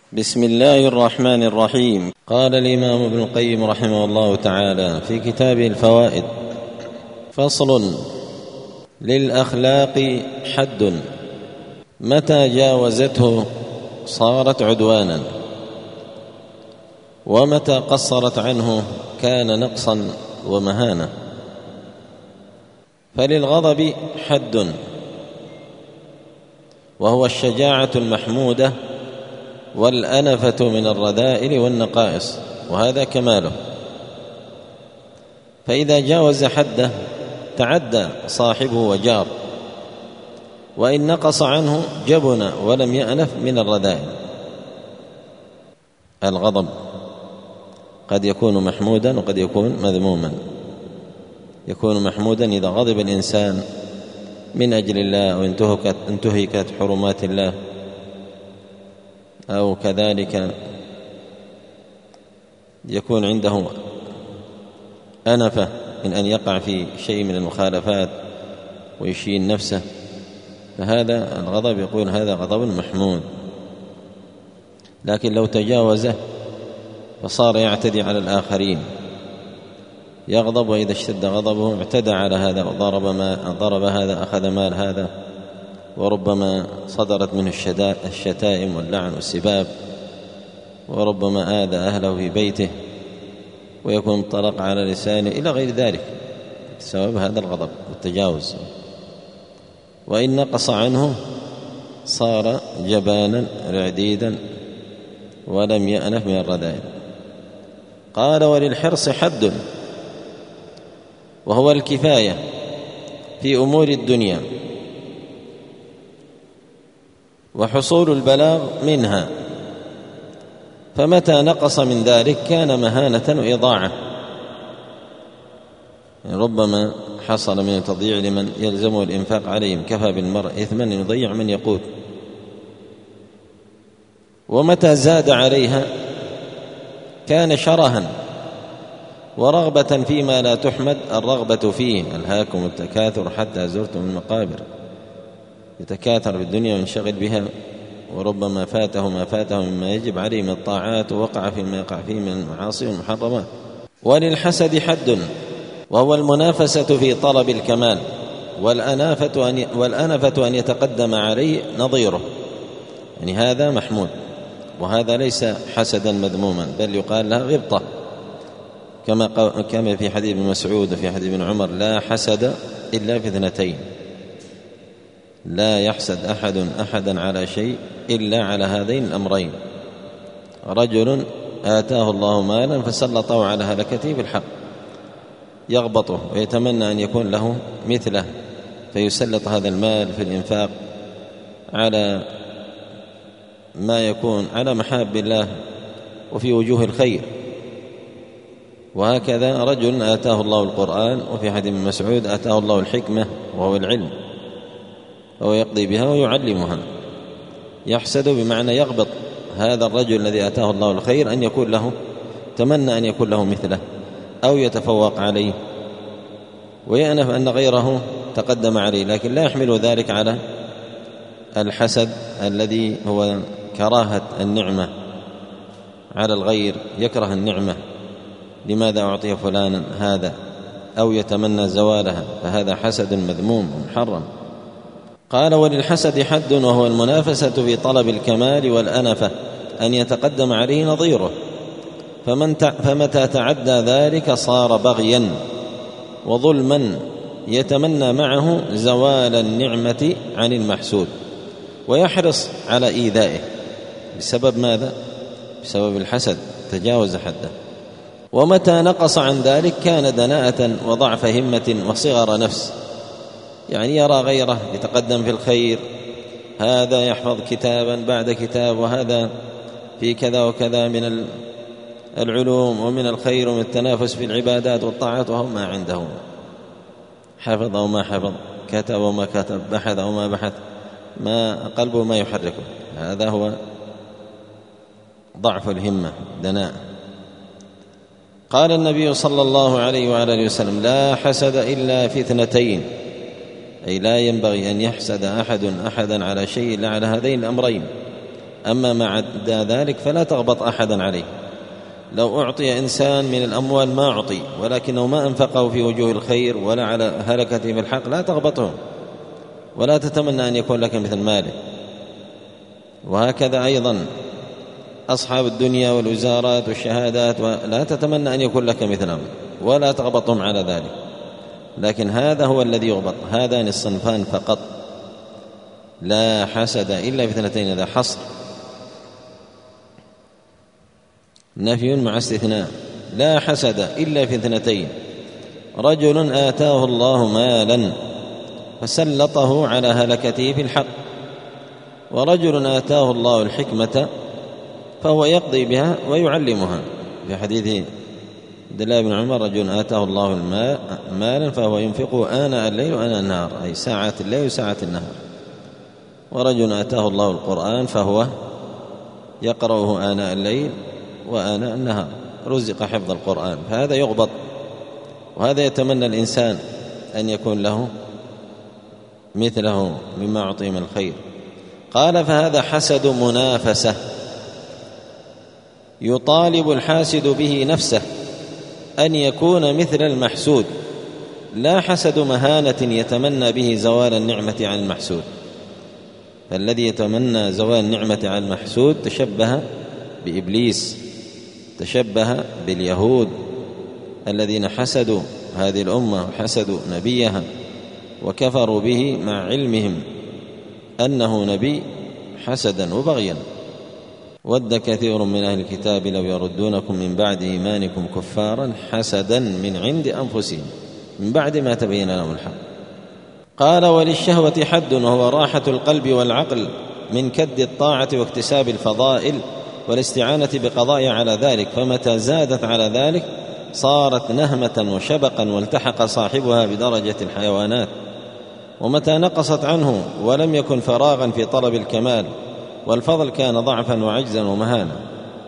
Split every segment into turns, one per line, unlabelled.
بسم الله الرحمن الرحيم. قال الإمام ابن القيم رحمه الله تعالى في كتابه الفوائد: فصل: للأخلاق حد متى جاوزته صارت عدوانا، ومتى قصرت عنه كان نقصا ومهانة. فللغضب حد، وهو الشجاعة المحمودة والأنفة من الرذائل والنقائص، وهذا كماله. فإذا جاوز حده تعدى صاحبه وجار، وإن نقص عنه جبن ولم يأنف من الرذائل. الغضب قد يكون محمودا وقد يكون مذموما. يكون محمودا إذا غضب الإنسان من أجل الله أو انتهكت حرمات الله، أو كذلك يكون عنده أنفة من أن يقع في شيء من المخالفات ويشين نفسه، فهذا الغضب يقول هذا غضب محمود. لكن لو تجاوزه فصار يعتدي على الآخرين، يغضب، وإذا اشتد غضبه اعتدى على هذا وضرب هذا، أخذ مال هذا، وربما صدرت منه الشتائم واللعن والسباب، وربما آذى أهله في بيته ويكون طلق على لسانه إلى غير ذلك بسبب هذا الغضب والتجاوز. وإن نقص عنه صار جبانا رعديدا ولم يأنف من الرذائل. قال: وللحرص حد، وهو الكفاية في أمور الدنيا وحصول البلاغ منها، فمتى نقص من ذلك كان مهانة وإضاعة. يعني ربما حصل من التضييع لمن يلزمه الإنفاق عليهم، كفى بالمرء إثما أن يضيع من يقوت. ومتى زاد عليها كان شرها ورغبة فيما لا تحمد. الرغبة فيه: ألهاكم التكاثر حتى زرتم المقابر. يتكاثر بالدنيا وينشغل بها، وربما فاته ما فاته مما يجب عليه من الطاعات، ووقع فيما يقع فيه من المعاصي والمحرمات. وللحسد حد، وهو المنافسة في طلب الكمال، والأنفة أن يتقدم عليه نظيره. يعني هذا محمود، وهذا ليس حسدا مذموما، بل يقال لها غبطة، كما في حديث ابن مسعود وفي حديث ابن عمر: لا حسد إلا في اثنتين، لا يحسد أحدا على شيء إلا على هذين الأمرين: رجل آتاه الله مالا فسلطه على هلكته بالحق، يغبطه ويتمنى أن يكون له مثله، فيسلط هذا المال في الإنفاق على ما يكون على محاب الله وفي وجوه الخير. وهكذا رجل آتاه الله القرآن، وفي حديث ابن مسعود: آتاه الله الحكمة وهو العلم، فهو يقضي بها ويعلمها. يحسد بمعنى يغبط هذا الرجل الذي آتاه الله الخير أن يكون له، تمنى أن يكون له مثله أو يتفوق عليه، ويأنف أن غيره تقدم عليه، لكن لا يحمل ذلك على الحسد الذي هو كراهة النعمة على الغير، يكره النعمة، لماذا أعطي فلانا هذا، أو يتمنى زوالها، فهذا حسد مذموم ومحرم. قال: وللحسد حد، وهو المنافسة في طلب الكمال والأنفة أن يتقدم عليه نظيره، فمتى تعدى ذلك صار بغيا وظلما، يتمنى معه زوال النعمة عن المحسود، ويحرص على إيذائه. بسبب ماذا؟ بسبب الحسد، تجاوز حده. ومتى نقص عن ذلك كان دناءة وضعف همة وصغر نفس. يعني يرى غيره يتقدم في الخير، هذا يحفظ كتابا بعد كتاب، وهذا في كذا وكذا من العلوم ومن الخير ومن التنافس في العبادات والطاعات، وهو ما عنده، حفظ أو ما حفظ، كتب أو ما كتب، بحث أو ما بحث، ما قلبه ما يحركه. هذا هو ضعف الهمة، دناء. قال النبي صلى الله عليه وآله وسلم: لا حسد إلا في اثنتين، أي لا ينبغي أن يحسد أحدا على شيء إلا على هذين الأمرين: أما ما عدا ذلك فلا تغبط أحدا عليه. لو أعطي إنسان من الأموال ما أعطي ولكنه ما أنفقه في وجوه الخير ولا على هلكته بالحق لا تغبطه ولا تتمنى أن يكون لك مثل ماله. وهكذا أيضا أصحاب الدنيا والوزارات والشهادات لا تتمنى أن يكون لك مثلهم ولا تغبطهم على ذلك، لكن هذا هو الذي يغبط. هذان الصنفان فقط، لا حسد إلا في اثنتين، إذا حصر نفي مع استثناء. لا حسد إلا في اثنتين: رجل آتاه الله مالا فسلطه على هلكته في الحق، ورجل آتاه الله الحكمة فهو يقضي بها ويعلمها. في حديث عبد الله بن عمر: رجل آتاه الله مالا فهو ينفقه آناء الليل وآناء النهار، أي ساعات الليل وساعات النهار. ورجل آتاه الله القرآن فهو يقرأه آناء الليل وآناء النهار، رزق حفظ القرآن. فهذا يغبط، وهذا يتمنى الإنسان أن يكون له مثله مما أعطي من الخير. قال: فهذا حسد منافسة يطالب الحاسد به نفسه أن يكون مثل المحسود، لا حسد مهانة يتمنى به زوال النعمة عن المحسود. فالذي يتمنى زوال النعمة عن المحسود تشبه بإبليس، تشبه باليهود الذين حسدوا هذه الأمة وحسدوا نبيها وكفروا به مع علمهم أنه نبي، حسدا وبغيا. ود كثير من أهل الكتاب لو يردونكم من بعد إيمانكم كفارا حسدا من عند أنفسهم من بعد ما تبين لهم الحق. قال: وللشهوة حد، وهو راحة القلب والعقل من كد الطاعة واكتساب الفضائل والاستعانة بقضاء على ذلك، فمتى زادت على ذلك صارت نهمة وشبقا والتحق صاحبها بدرجة الحيوانات، ومتى نقصت عنه ولم يكن فراغا في طلب الكمال والفضل كان ضعفا وعجزا ومهانا.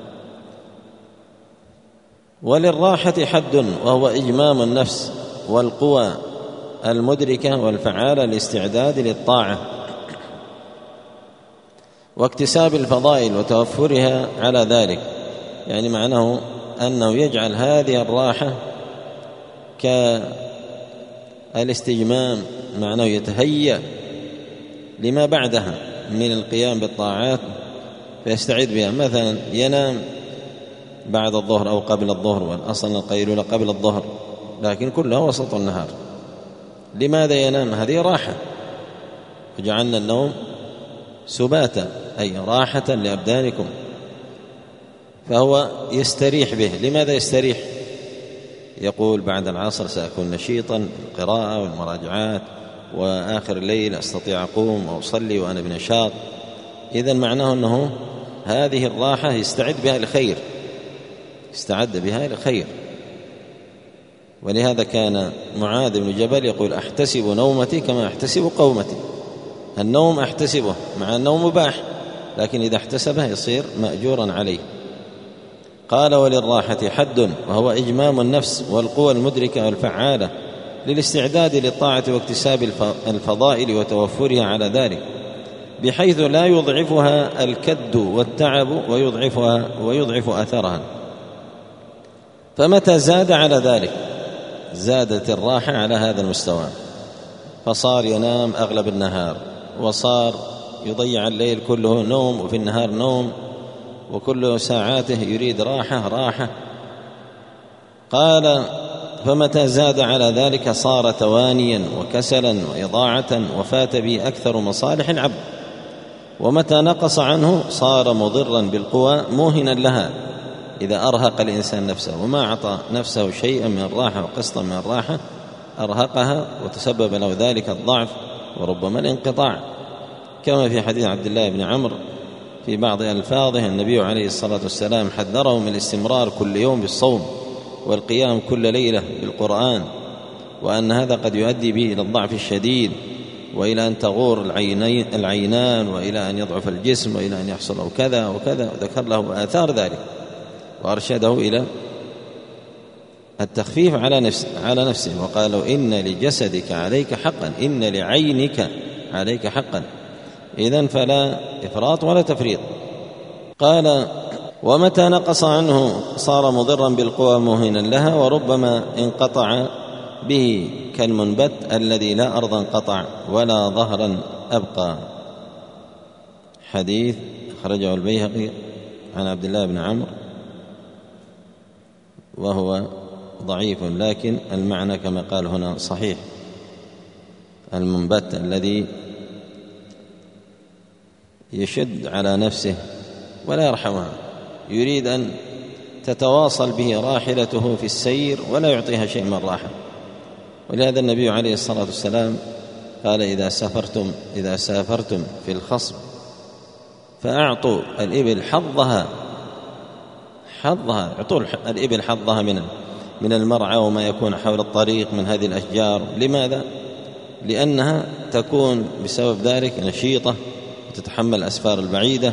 وللراحة حد، وهو إجمام النفس والقوى المدركة والفعالة للاستعداد للطاعة واكتساب الفضائل وتوفرها على ذلك. يعني معناه أنه يجعل هذه الراحة كالاستجمام، معناه يتهيأ لما بعدها من القيام بالطاعات فيستعد بها. مثلا ينام بعد الظهر أو قبل الظهر، والأصل القيلولة قبل الظهر، لكن كلها وسط النهار. لماذا ينام؟ هذه راحة، وجعلنا النوم سباتا أي راحة لأبدانكم، فهو يستريح به. لماذا يستريح؟ يقول: بعد العصر سأكون نشيطا القراءة والمراجعات، وآخر الليل أستطيع أقوم وأصلي وأنا بنشاط. إذن معناه أنه هذه الراحة يستعد بها للخير، استعد بها للخير. ولهذا كان معاذ بن جبل يقول: أحتسب نومتي كما أحتسب قومتي. النوم أحتسبه، مع النوم مباح، لكن إذا احتسبه يصير مأجورا عليه. قال: وللراحة حد، وهو إجمام النفس والقوى المدركة والفعالة للاستعداد للطاعة واكتساب الفضائل وتوفرها على ذلك، بحيث لا يضعفها الكد والتعب ويضعف أثرها. فمتى زاد على ذلك زادت الراحة على هذا المستوى، فصار ينام أغلب النهار، وصار يضيع الليل كله نوم وفي النهار نوم، وكل ساعاته يريد راحة. قال: فمتى زاد على ذلك صار توانيا وكسلا وإضاعة وفات به أكثر مصالح العبد، ومتى نقص عنه صار مضرا بالقوى موهنا لها. إذا أرهق الإنسان نفسه وما أعطى نفسه شيئا من الراحة وقسطا من الراحة أرهقها، وتسبب له ذلك الضعف وربما الانقطاع، كما في حديث عبد الله بن عمرو في بعض ألفاظه: النبي عليه الصلاة والسلام حذره من الاستمرار كل يوم بالصوم والقيام كل ليلة بالقرآن، وأن هذا قد يؤدي به إلى الضعف الشديد، وإلى أن تغور العينان، وإلى أن يضعف الجسم، وإلى أن يحصل كذا وكذا، وذكر له آثار ذلك وأرشده إلى التخفيف على نفسه. وقالوا: إن لجسدك عليك حقا، إن لعينك عليك حقا. إذن فلا إفراط ولا تفريط، قال: ومتى نقص عنه صار مضرا بالقوى موهنا لها، وربما انقطع به كالمنبت الذي لا أرضا قطع ولا ظهرا أبقى. حديث أخرجه البيهقي عن عبد الله بن عمرو وهو ضعيف، لكن المعنى كما قال هنا صحيح. المنبت الذي يشد على نفسه ولا يرحمها، يريد أن تتواصل به راحلته في السير ولا يعطيها شيء من الراحة. ولهذا النبي عليه الصلاة والسلام قال: إذا سافرتم في الخصب فأعطوا الإبل حظها، اعطوا الإبل حظها من المرعى وما يكون حول الطريق من هذه الأشجار. لماذا؟ لأنها تكون بسبب ذلك نشيطة وتتحمل الأسفار البعيدة.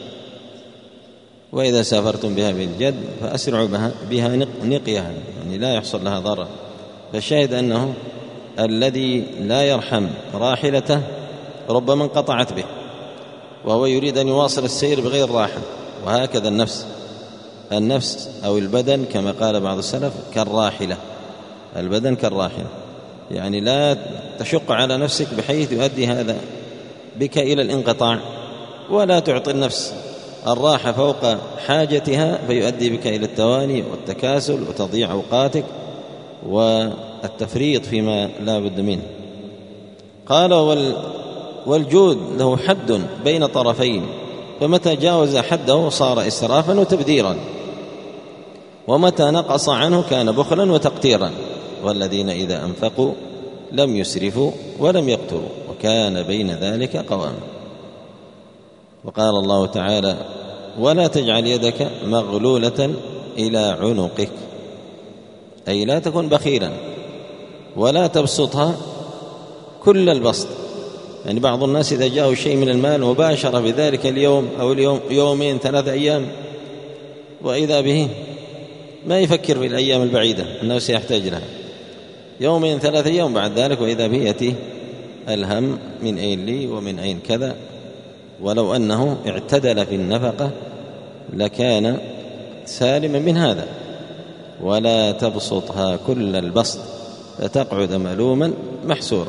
وإذا سافرتم بها بالجد فأسرعوا بها نقيها، يعني لا يحصل لها ضرر. فالشاهد أنه الذي لا يرحم راحلته ربما انقطعت به، وهو يريد أن يواصل السير بغير راحة. وهكذا النفس أو البدن كما قال بعض السلف كالراحلة، البدن كالراحلة، يعني لا تشق على نفسك بحيث يؤدي هذا بك إلى الانقطاع، ولا تعطي النفس الراحة فوق حاجتها فيؤدي بك إلى التواني والتكاسل وتضييع أوقاتك والتفريط فيما لا بد منه. قال: والجود له حد بين طرفين، فمتى جاوز حده صار إسرافا وتبذيرا، ومتى نقص عنه كان بخلا وتقتيرا، والذين إذا أنفقوا لم يسرفوا ولم يقتروا وكان بين ذلك قواما. وقال الله تعالى: ولا تجعل يدك مغلولة إلى عنقك، أي لا تكن بخيلا ولا تبسطها كل البسط. يعني بعض الناس إذا جاءوا شيء من المال مباشرة بذلك اليوم أو يومين 3 أيام، وإذا به ما يفكر في الأيام البعيدة أنه سيحتاج لها، 2 3 أيام بعد ذلك وإذا به يأتيه الهم من أين لي ومن أين كذا. ولو أنه اعتدل في النفقة لكان سالما من هذا. ولا تبسطها كل البسط فتقعد ملوما محسورا.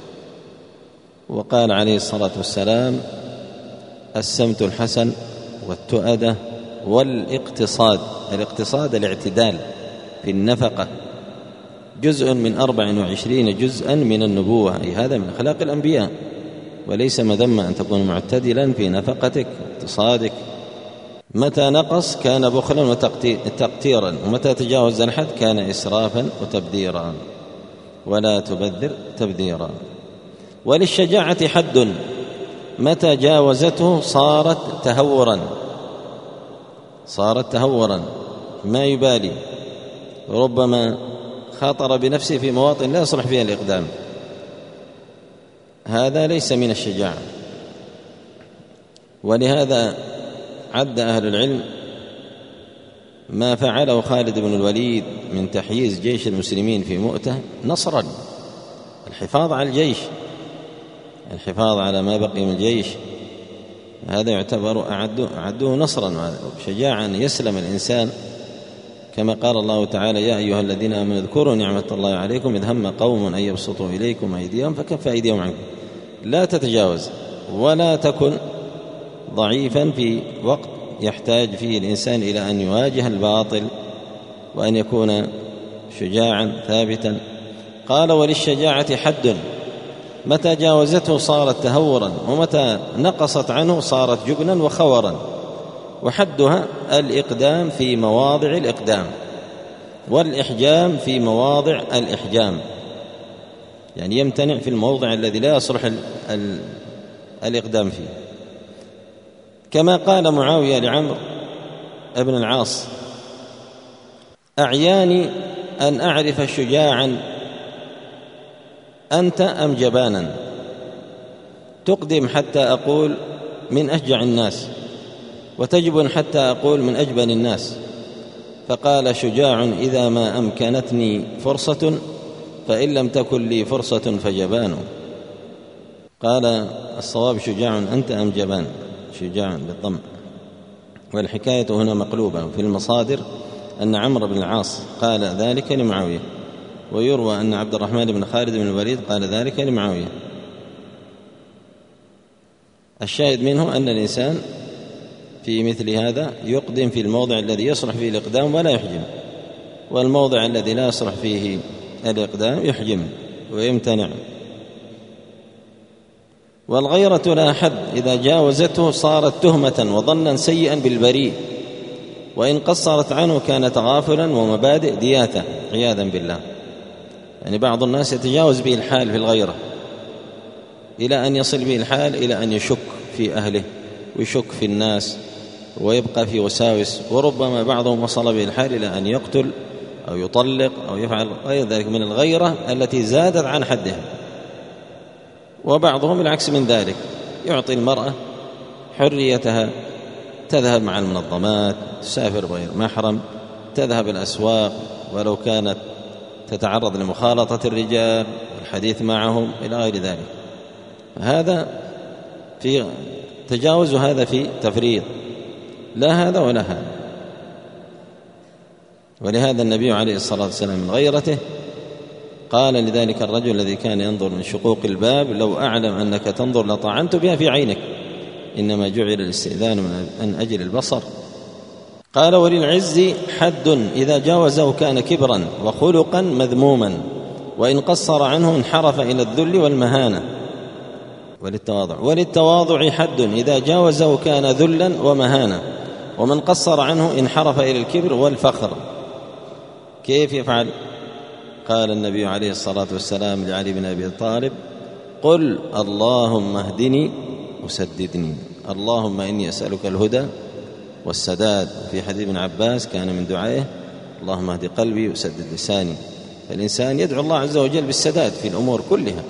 وقال عليه الصلاة والسلام: السمت الحسن والتؤدة والاقتصاد. الاقتصاد الاعتدال في النفقة جزء من 24 جزءا من النبوة، أي هذا من أخلاق الأنبياء، وليس مذمة أن تكون معتدلا في نفقتك واقتصادك. متى نقص كان بخلا وتقتيرا، ومتى تجاوز الحد كان إسرافا وتبذيرا، ولا تبذر تبذيرا. وللشجاعة حد، متى جاوزته صارت تهورا ما يبالي، ربما خاطر بنفسه في مواطن لا يصلح فيها الإقدام، هذا ليس من الشجاعة. ولهذا عد أهل العلم ما فعله خالد بن الوليد من تحييز جيش المسلمين في مؤتة نصرا، الحفاظ على الجيش، الحفاظ على ما بقي من الجيش، هذا يعتبر أعدوه نصرا شجاعا يسلم الإنسان. كما قال الله تعالى: يا أيها الذين آمنوا اذكروا نعمة الله عليكم إذ هم قوم أن يبسطوا إليكم أيديهم فكف أيديهم عنكم. لا تتجاوز ولا تكن ضعيفا في وقت يحتاج فيه الإنسان إلى أن يواجه الباطل وأن يكون شجاعا ثابتا. قال: وللشجاعة حد، متى جاوزته صارت تهورا، ومتى نقصت عنه صارت جبنا وخورا. وحدها الإقدام في مواضع الإقدام، والإحجام في مواضع الإحجام، يعني يمتنع في الموضع الذي لا يصلح الإقدام فيه. كما قال معاوية لعمرو بن العاص: أعياني أن أعرف شجاعا أنت أم جبانا، تقدم حتى أقول من أشجع الناس، وتجبن حتى أقول من أجبن الناس. فقال: شجاع إذا ما أمكنتني فرصة، فإن لم تكن لي فرصة فجبان. قال: الصواب شجاع أنت أم جبان، شجاع بالضم. والحكاية هنا مقلوبة. في المصادر أن عمرو بن العاص قال ذلك لمعاوية، ويروى أن عبد الرحمن بن خالد بن الوليد قال ذلك لمعاوية. الشاهد منه أن الإنسان في مثل هذا يقدم في الموضع الذي يصلح فيه الإقدام ولا يحجم، والموضع الذي لا يصلح فيه الإقدام يحجم ويمتنع. والغيرة لا حد، إذا جاوزته صارت تهمة وظنا سيئا بالبريء، وإن قصرت عنه كان تغافلا ومبادئ دياتا عياذا بالله. يعني بعض الناس يتجاوز به الحال في الغيرة إلى أن يصل به الحال إلى أن يشك في أهله ويشك في الناس ويبقى في وساوس، وربما بعضهم وصل به الحال إلى أن يقتل أو يطلق أو يفعل غير ذلك من الغيرة التي زادت عن حدها. وبعضهم العكس من ذلك، يعطي المرأة حريتها، تذهب مع المنظمات، تسافر غير محرم، تذهب الأسواق ولو كانت تتعرض لمخالطة الرجال والحديث معهم إلى غير ذلك. هذا في تجاوز، هذا في تفريط، لا هذا ولا هذا. ولهذا النبي عليه الصلاة والسلام من غيرته قال لذلك الرجل الذي كان ينظر من شقوق الباب: لو أعلم أنك تنظر لطعنت بها في عينك، إنما جعل الاستئذان من أجل البصر. قال: وللعز حد، إذا جاوزه كان كبرا وخلقا مذموما، وإن قصر عنه انحرف إلى الذل والمهانة. وللتواضع حد، إذا جاوزه كان ذلا ومهانة، ومن قصر عنه انحرف إلى الكبر والفخر. كيف يفعل؟ قال النبي عليه الصلاة والسلام لعلي بن أبي طالب: قل اللهم اهدني وسددني، اللهم إني أسألك الهدى والسداد. في حديث ابن عباس كان من دعائه: اللهم اهد قلبي وسدد لساني. فالإنسان يدعو الله عز وجل بالسداد في الأمور كلها.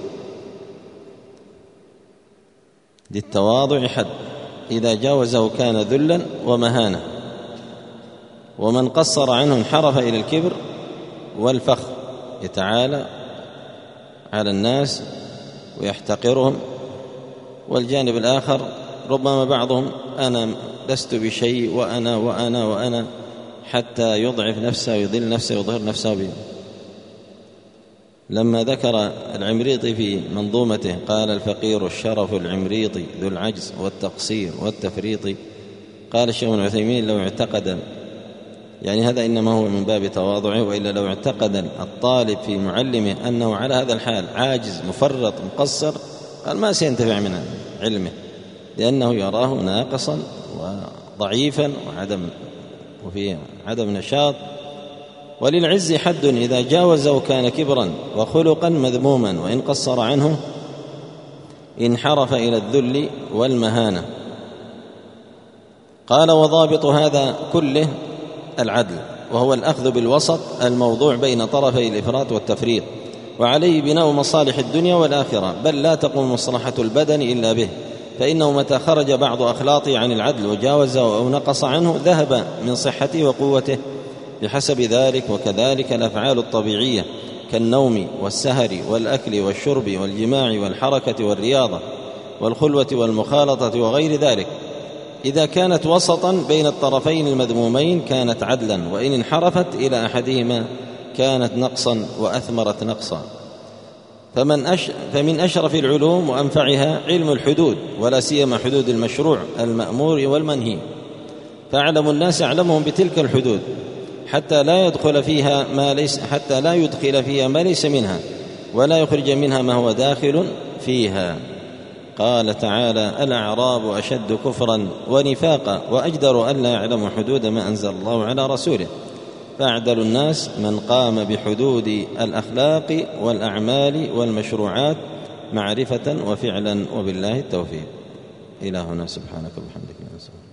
للتواضع حد، إذا جاوزه كان ذلا ومهانة، ومن قصر عنه انحرف إلى الكبر والفخر، يتعالى على الناس ويحتقرهم. والجانب الآخر ربما بعضهم: أنا لست بشيء، وأنا وأنا وأنا، حتى يضعف نفسه ويضل نفسه ويظهر نفسه به. لما ذكر العمريطي في منظومته قال: الفقير الشرف العمريطي ذو العجز والتقصير والتفريط. قال الشيخ ابن عثيمين: لو اعتقد، يعني هذا إنما هو من باب تواضعه، وإلا لو اعتقد الطالب في معلمه أنه على هذا الحال عاجز مفرط مقصر، قال ما سينتفع من علمه، لأنه يراه ناقصا وضعيفا وفي عدم نشاط. وللعز حد، إذا جاوزه كان كبرا وخلقا مذموما، وإن قصر عنه انحرف إلى الذل والمهانة. قال: وضابط هذا كله العدل، وهو الأخذ بالوسط الموضوع بين طرفي الإفراط والتفريط، وعليه بناء مصالح الدنيا والآخرة، بل لا تقوم مصلحة البدن إلا به، فإنه متى خرج بعض أخلاطه عن العدل وجاوزه أو نقص عنه ذهب من صحته وقوته بحسب ذلك. وكذلك الأفعال الطبيعية كالنوم والسهر والأكل والشرب والجماع والحركة والرياضة والخلوة والمخالطة وغير ذلك، إذا كانت وسطا بين الطرفين المذمومين كانت عدلا، وإن انحرفت إلى أحدهما كانت نقصا وأثمرت نقصا. فمن أشرف العلوم وأنفعها علم الحدود، ولا سيما حدود المشروع المأمور والمنهي، فأعلم الناس أعلمهم بتلك الحدود، حتى لا يدخل فيها ما ليس منها، ولا يخرج منها ما هو داخل فيها. قال تعالى: الأعراب أشد كفرا ونفاقا وأجدر أن لا يعلموا حدود ما أنزل الله على رسوله. فأعدل الناس من قام بحدود الأخلاق والأعمال والمشروعات معرفة وفعلا، وبالله التوفيق. إلهنا سبحانك وبحمدك.